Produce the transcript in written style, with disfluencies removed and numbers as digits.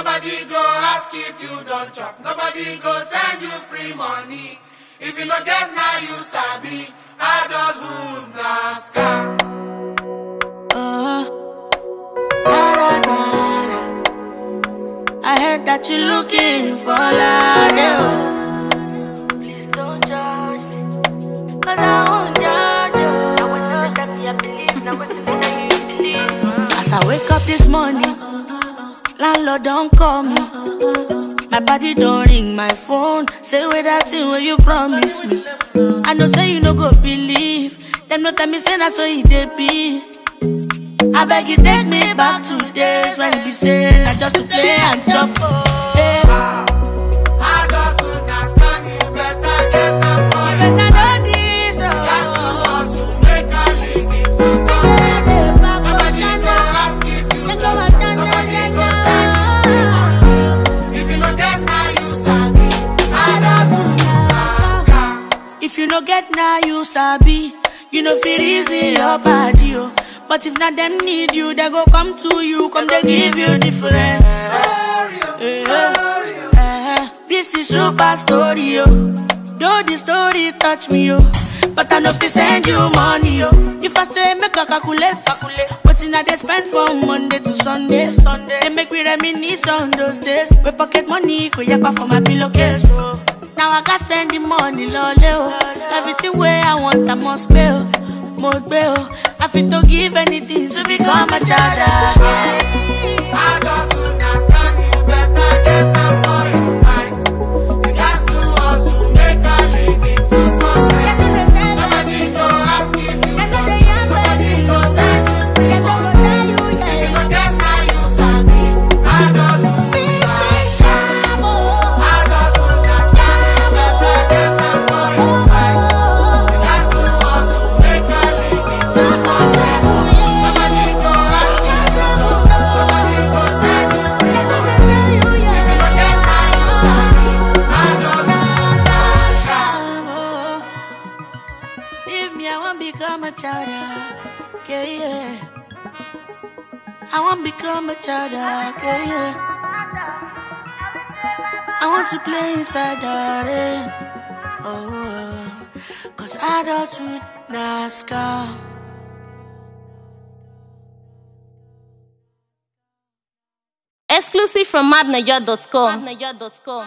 Nobody go ask if you don't chop. Nobody go send you free money. If you no get now you sabi. Adulthood na scam. I heard that you're looking for love. Please don't judge me, 'cause I won't judge you. Now what's that me I believe, now what's that you believe. As I wake up this morning, landlord don't call me. My body don't ring my phone. Say with that thing where you promise me. I know say you no go believe. Them no tell me say that's so it dey be. I beg you take me back to days when you be saying I just to play and chop. Hey. Adulthood na scam, you better get up for You your better know this. That's to hustle, make a living to yourself. Nobody go ask if you don't chop. Nobody go send you free money. If you no get now you sabi. Adulthood na scam. If you no get now you sabi. You know feel easy your body, oh. But if not them need you, they go come to you, come they give you different. This is super story, oh. Though the story touch me, oh. But I know if send you money, oh. If I say make a calculate. But in they spend from Monday to Sunday. They make me reminisce on those days. We pocket money, go yakpa for my pillowcase. Now I got send the money, loleo. Everything where I want, I must pay. More bail. I fit to give anything to become a child again. Adulthood na scam, you better get up for your mind. You got to hustle, make a living to yourself. Nobody go ask if you don't chop. Nobody go send you free money. If you no get now you sabi. Adulthood na scam. Adulthood na scam, you better get up for your mind. You got to hustle, make a living to yourself. Nobody go ask if you don't chop. Nobody go send you free money. If you no get now you sabi. Adulthood na scam. Leave me, I won't become a child. Yeah, yeah. I won't become a child. Yeah, yeah. I want to play inside the rain. Oh, 'cause adulthood na scam. Exclusive from madniger.com.